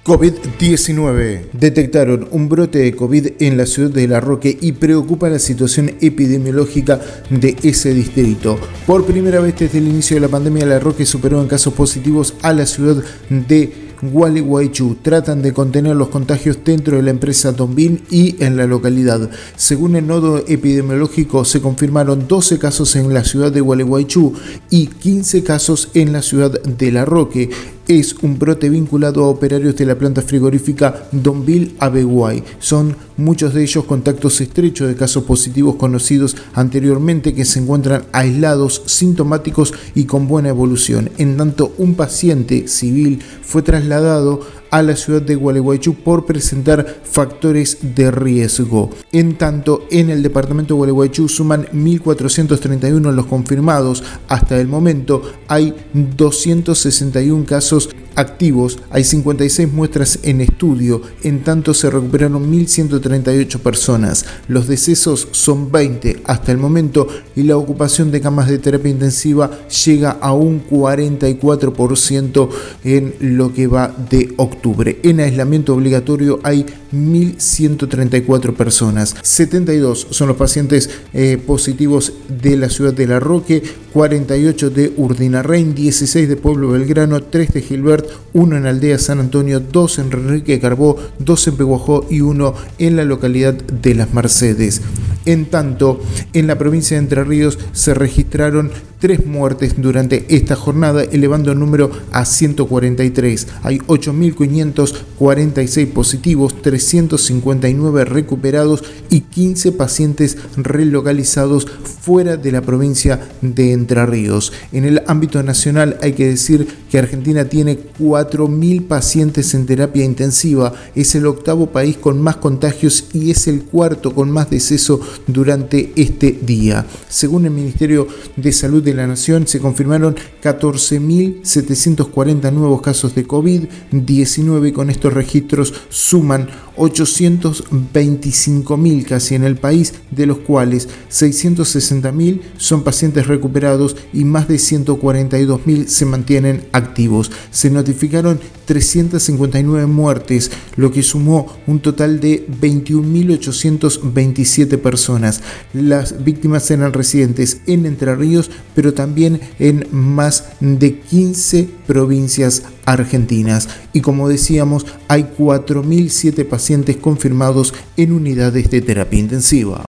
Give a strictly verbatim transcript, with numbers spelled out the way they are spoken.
COVID diecinueve. Detectaron un brote de COVID en la ciudad de La Roque y preocupa la situación epidemiológica de ese distrito. Por primera vez desde el inicio de la pandemia, La Roque superó en casos positivos a la ciudad de Gualeguaychú. Tratan de contener los contagios dentro de la empresa Donbil y en la localidad. Según el nodo epidemiológico, se confirmaron doce casos en la ciudad de Gualeguaychú y quince casos en la ciudad de La Roque. Es un brote vinculado a operarios de la planta frigorífica Donbil Abeguay. Son muchos de ellos contactos estrechos de casos positivos conocidos anteriormente que se encuentran aislados, sintomáticos y con buena evolución. En tanto, un paciente civil fue trasladado a la ciudad de Gualeguaychú por presentar factores de riesgo. En tanto, en el departamento de Gualeguaychú suman mil cuatrocientos treinta y uno los confirmados. Hasta el momento hay doscientos sesenta y uno casos activos, hay cincuenta y seis muestras en estudio, en tanto se recuperaron mil ciento treinta y ocho personas. Los decesos son veinte hasta el momento y la ocupación de camas de terapia intensiva llega a un cuarenta y cuatro por ciento en lo que va de octubre. En aislamiento obligatorio hay mil ciento treinta y cuatro personas. setenta y dos son los pacientes eh, positivos de la ciudad de La Roque, cuarenta y ocho de Urdinarrain, dieciséis de Pueblo Belgrano, tres de Gilbert, uno en Aldea San Antonio, dos en Enrique Carbó, dos en Peguajó y uno en la localidad de Las Mercedes. En tanto, en la provincia de Entre Ríos se registraron tres muertes durante esta jornada, elevando el número a ciento cuarenta y tres. Hay ocho mil quinientos cuarenta y seis positivos, trescientos cincuenta y nueve recuperados y quince pacientes relocalizados fuera de la provincia de Entre Ríos. En el ámbito nacional hay que decir que Argentina tiene cuatro mil pacientes en terapia intensiva, es el octavo país con más contagios y es el cuarto con más decesos durante este día. Según el Ministerio de Salud de la Nación, se confirmaron catorce mil setecientos cuarenta nuevos casos de COVID diecinueve y con estos registros suman ochocientos veinticinco mil casi en el país, de los cuales seiscientos sesenta mil son pacientes recuperados y más de ciento cuarenta y dos mil se mantienen activos. Se notificaron trescientos cincuenta y nueve muertes, lo que sumó un total de veintiún mil ochocientos veintisiete personas. Las víctimas eran residentes en Entre Ríos, pero también en más de quince provincias argentinas. Y como decíamos, hay cuatro mil siete pacientes confirmados en unidades de terapia intensiva.